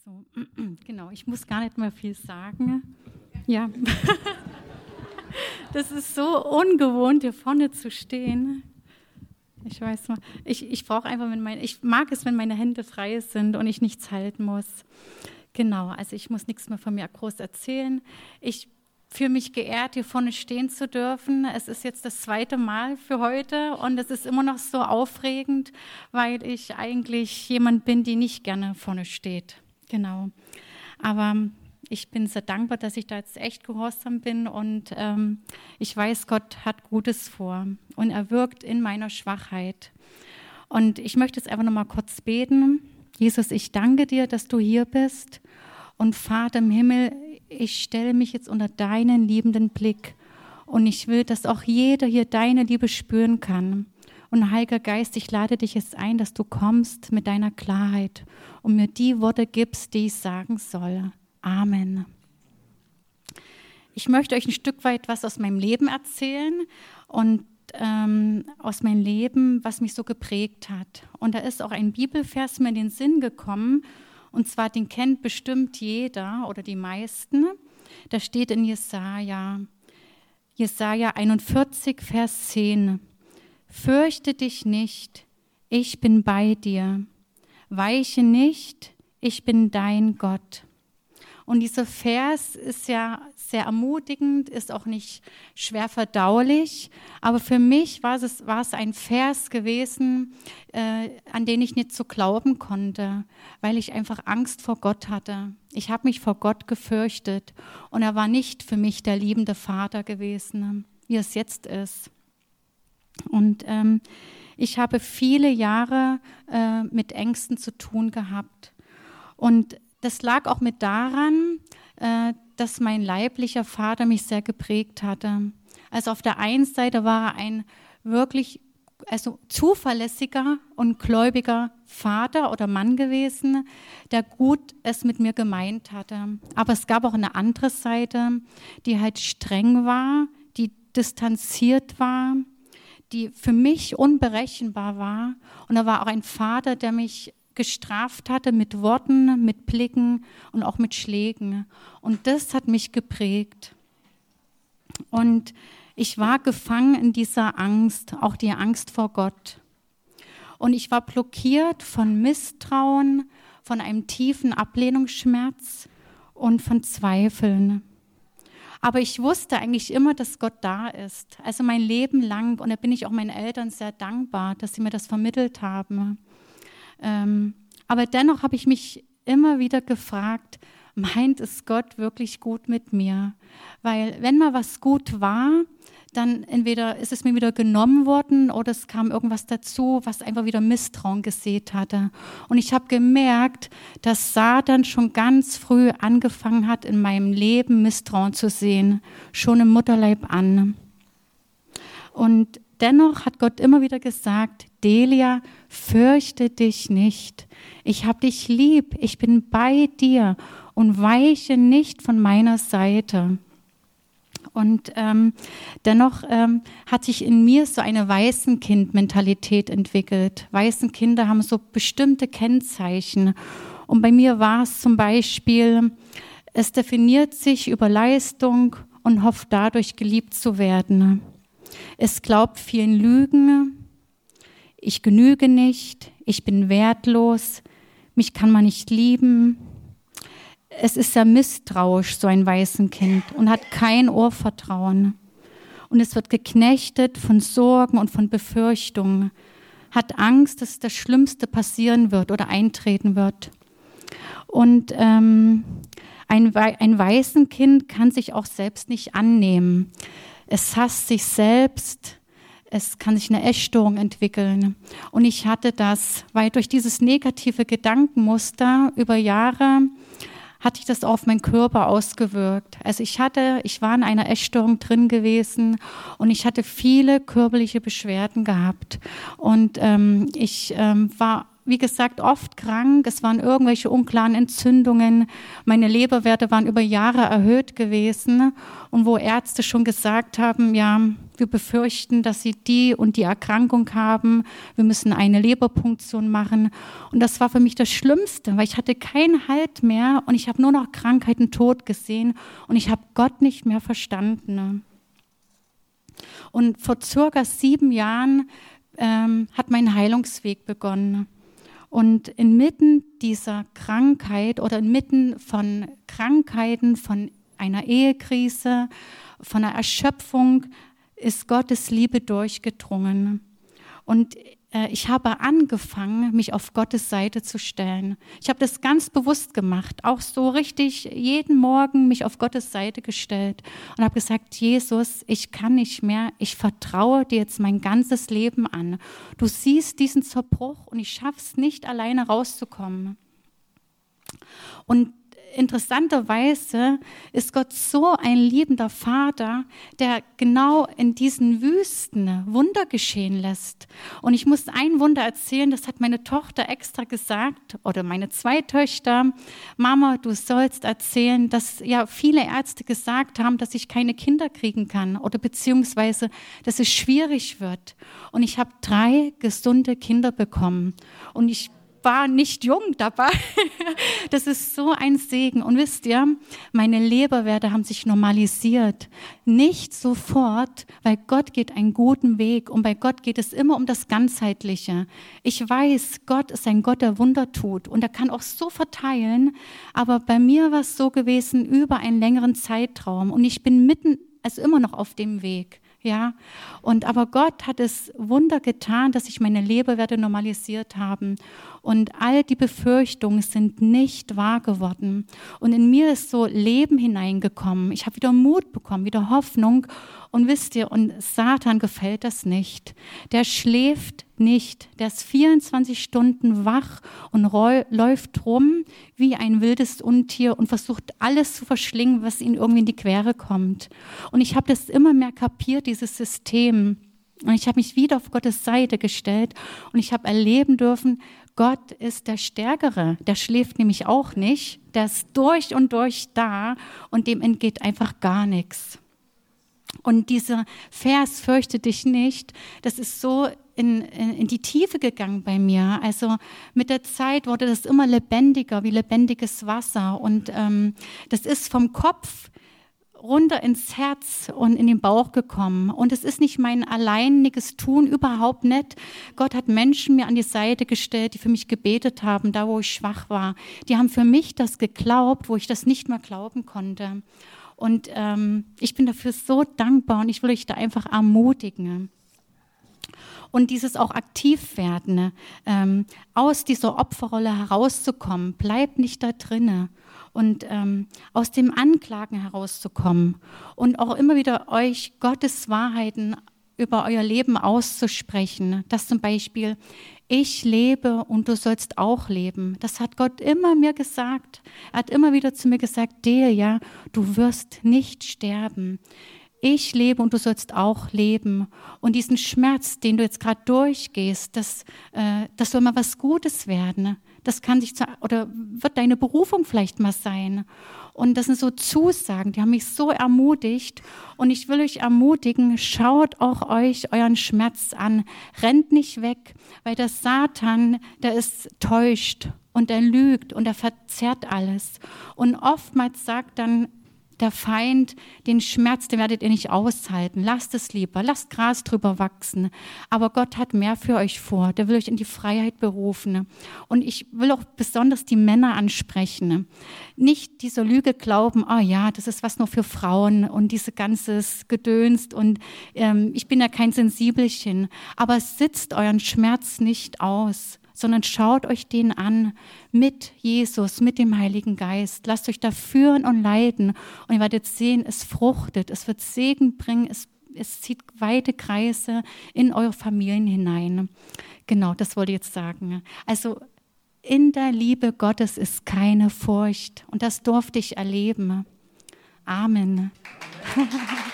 So, genau, ich muss gar nicht mehr viel sagen. Ja, das ist so ungewohnt, hier vorne zu stehen. Ich weiß mal, ich brauche einfach, ich mag es, wenn meine Hände frei sind und ich nichts halten muss. Genau, also ich muss nichts mehr von mir groß erzählen. Ich fühle mich geehrt, hier vorne stehen zu dürfen. Es ist jetzt das 2. Mal für heute und es ist immer noch so aufregend, weil ich eigentlich jemand bin, die nicht gerne vorne steht. Genau, aber ich bin sehr dankbar, dass ich da jetzt echt gehorsam bin und ich weiß, Gott hat Gutes vor und er wirkt in meiner Schwachheit. Und ich möchte jetzt einfach noch mal kurz beten. Jesus, ich danke dir, dass du hier bist und Vater im Himmel, ich stelle mich jetzt unter deinen liebenden Blick und ich will, dass auch jeder hier deine Liebe spüren kann. Und Heiliger Geist, ich lade dich jetzt ein, dass du kommst mit deiner Klarheit und mir die Worte gibst, die ich sagen soll. Amen. Ich möchte euch ein Stück weit was aus meinem Leben erzählen und aus meinem Leben, was mich so geprägt hat. Und da ist auch ein Bibelvers mir in den Sinn gekommen, und zwar den kennt bestimmt jeder oder die meisten. Da steht in Jesaja 41, Vers 10. Fürchte dich nicht, ich bin bei dir. Weiche nicht, ich bin dein Gott. Und dieser Vers ist ja sehr ermutigend, ist auch nicht schwer verdaulich, aber für mich war es ein Vers gewesen, an den ich nicht so glauben konnte, weil ich einfach Angst vor Gott hatte. Ich habe mich vor Gott gefürchtet und er war nicht für mich der liebende Vater gewesen, wie es jetzt ist. Und ich habe viele Jahre mit Ängsten zu tun gehabt und das lag auch mit daran, dass mein leiblicher Vater mich sehr geprägt hatte. Also auf der einen Seite war er ein wirklich zuverlässiger und gläubiger Vater oder Mann gewesen, der gut es mit mir gemeint hatte. Aber es gab auch eine andere Seite, die halt streng war, die distanziert war, die für mich unberechenbar war. Und er war auch ein Vater, der mich gestraft hatte mit Worten, mit Blicken und auch mit Schlägen. Und das hat mich geprägt. Und ich war gefangen in dieser Angst, auch die Angst vor Gott. Und ich war blockiert von Misstrauen, von einem tiefen Ablehnungsschmerz und von Zweifeln. Aber ich wusste eigentlich immer, dass Gott da ist. Also mein Leben lang. Und da bin ich auch meinen Eltern sehr dankbar, dass sie mir das vermittelt haben. Aber dennoch habe ich mich immer wieder gefragt, meint es Gott wirklich gut mit mir? Weil wenn mal was gut war, dann entweder ist es mir wieder genommen worden oder es kam irgendwas dazu, was einfach wieder Misstrauen gesät hatte. Und ich habe gemerkt, dass Satan schon ganz früh angefangen hat, in meinem Leben Misstrauen zu sehen, schon im Mutterleib an. Und dennoch hat Gott immer wieder gesagt, Delia, fürchte dich nicht. Ich habe dich lieb, ich bin bei dir und weiche nicht von meiner Seite. Und dennoch hat sich in mir so eine Waisenkind-Mentalität entwickelt. Waisenkinder haben so bestimmte Kennzeichen. Und bei mir war es zum Beispiel, es definiert sich über Leistung und hofft dadurch geliebt zu werden. Es glaubt vielen Lügen. Ich genüge nicht, ich bin wertlos, mich kann man nicht lieben. Es ist sehr misstrauisch, so ein Waisenkind, und hat kein Urvertrauen. Und es wird geknechtet von Sorgen und von Befürchtungen, hat Angst, dass das Schlimmste passieren wird oder eintreten wird. Und ein Waisenkind kann sich auch selbst nicht annehmen. Es hasst sich selbst. Es kann sich eine Essstörung entwickeln. Und ich hatte das, weil durch dieses negative Gedankenmuster über Jahre hatte ich das auf meinen Körper ausgewirkt. Also ich war in einer Essstörung drin gewesen und ich hatte viele körperliche Beschwerden gehabt. Und ich war wie gesagt, oft krank. Es waren irgendwelche unklaren Entzündungen. Meine Leberwerte waren über Jahre erhöht gewesen. Und wo Ärzte schon gesagt haben, ja, wir befürchten, dass Sie die und die Erkrankung haben. Wir müssen eine Leberpunktion machen. Und das war für mich das Schlimmste, weil ich hatte keinen Halt mehr und ich habe nur noch Krankheit und Tod gesehen und ich habe Gott nicht mehr verstanden. Und vor circa 7 Jahren hat mein Heilungsweg begonnen. Und inmitten dieser Krankheit oder inmitten von Krankheiten, von einer Ehekrise, von einer Erschöpfung, ist Gottes Liebe durchgedrungen. Und ich habe angefangen, mich auf Gottes Seite zu stellen. Ich habe das ganz bewusst gemacht, auch so richtig jeden Morgen mich auf Gottes Seite gestellt und habe gesagt, Jesus, ich kann nicht mehr, ich vertraue dir jetzt mein ganzes Leben an. Du siehst diesen Zerbruch und ich schaffe es nicht, alleine rauszukommen. Und interessanterweise ist Gott so ein liebender Vater, der genau in diesen Wüsten Wunder geschehen lässt. Und ich muss ein Wunder erzählen, das hat meine Tochter extra gesagt, oder meine 2 Töchter. Mama, du sollst erzählen, dass ja viele Ärzte gesagt haben, dass ich keine Kinder kriegen kann oder beziehungsweise, dass es schwierig wird. Und ich habe 3 gesunde Kinder bekommen. Und ich war nicht jung dabei. Das ist so ein Segen. Und wisst ihr, meine Leberwerte haben sich normalisiert. Nicht sofort, weil Gott geht einen guten Weg und bei Gott geht es immer um das Ganzheitliche. Ich weiß, Gott ist ein Gott, der Wunder tut und er kann auch so verteilen, aber bei mir war es so gewesen über einen längeren Zeitraum und ich bin immer noch auf dem Weg. Ja, aber Gott hat es Wunder getan, dass sich meine Leberwerte normalisiert haben und all die Befürchtungen sind nicht wahr geworden und in mir ist so Leben hineingekommen. Ich habe wieder Mut bekommen, wieder Hoffnung und wisst ihr, und Satan gefällt das nicht. Der schläft nicht, der ist 24 Stunden wach und läuft rum wie ein wildes Untier und versucht alles zu verschlingen, was ihm irgendwie in die Quere kommt. Und ich habe das immer mehr kapiert, dieses System. Und ich habe mich wieder auf Gottes Seite gestellt und ich habe erleben dürfen, Gott ist der Stärkere. Der schläft nämlich auch nicht. Der ist durch und durch da und dem entgeht einfach gar nichts. Und dieser Vers, fürchte dich nicht, das ist so in die Tiefe gegangen bei mir. Also mit der Zeit wurde das immer lebendiger, wie lebendiges Wasser. Und das ist vom Kopf runter ins Herz und in den Bauch gekommen. Und es ist nicht mein alleiniges Tun, überhaupt nicht. Gott hat Menschen mir an die Seite gestellt, die für mich gebetet haben, da wo ich schwach war. Die haben für mich das geglaubt, wo ich das nicht mehr glauben konnte. Und ich bin dafür so dankbar und ich will euch da einfach ermutigen. Und dieses auch aktiv werden, aus dieser Opferrolle herauszukommen, bleibt nicht da drinne. Und aus dem Anklagen herauszukommen und auch immer wieder euch Gottes Wahrheiten über euer Leben auszusprechen. Dass zum Beispiel, ich lebe und du sollst auch leben. Das hat Gott immer mir gesagt. Er hat immer wieder zu mir gesagt, Delia, du wirst nicht sterben. Ich lebe und du sollst auch leben. Und diesen Schmerz, den du jetzt gerade durchgehst, das soll mal was Gutes werden. Das wird deine Berufung vielleicht mal sein. Und das sind so Zusagen, die haben mich so ermutigt. Und ich will euch ermutigen, schaut auch euch euren Schmerz an. Rennt nicht weg, weil der Satan, der ist täuscht und er lügt und er verzerrt alles. Und oftmals sagt dann der Feind, den Schmerz, den werdet ihr nicht aushalten. Lasst es lieber, lasst Gras drüber wachsen. Aber Gott hat mehr für euch vor. Der will euch in die Freiheit berufen. Und ich will auch besonders die Männer ansprechen. Nicht dieser Lüge glauben, das ist was nur für Frauen und diese ganzes Gedönst und ich bin ja kein Sensibelchen. Aber sitzt euren Schmerz nicht aus, sondern schaut euch den an mit Jesus, mit dem Heiligen Geist. Lasst euch da führen und leiten und ihr werdet sehen, es fruchtet, es wird Segen bringen, es zieht weite Kreise in eure Familien hinein. Genau, das wollte ich jetzt sagen. Also in der Liebe Gottes ist keine Furcht und das durfte ich erleben. Amen.